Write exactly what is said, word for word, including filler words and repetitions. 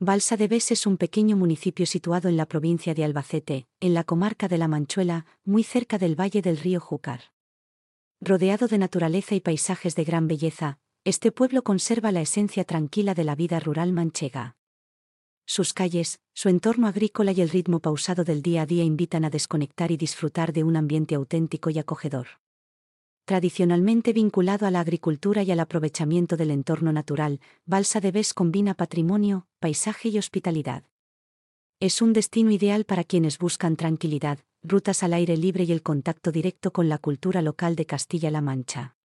Balsa de Bes es un pequeño municipio situado en la provincia de Albacete, en la comarca de La Manchuela, muy cerca del valle del río Júcar. Rodeado de naturaleza y paisajes de gran belleza, este pueblo conserva la esencia tranquila de la vida rural manchega. Sus calles, su entorno agrícola y el ritmo pausado del día a día invitan a desconectar y disfrutar de un ambiente auténtico y acogedor. Tradicionalmente vinculado a la agricultura y al aprovechamiento del entorno natural, Balsa de Bes combina patrimonio, paisaje y hospitalidad. Es un destino ideal para quienes buscan tranquilidad, rutas al aire libre y el contacto directo con la cultura local de Castilla-La Mancha.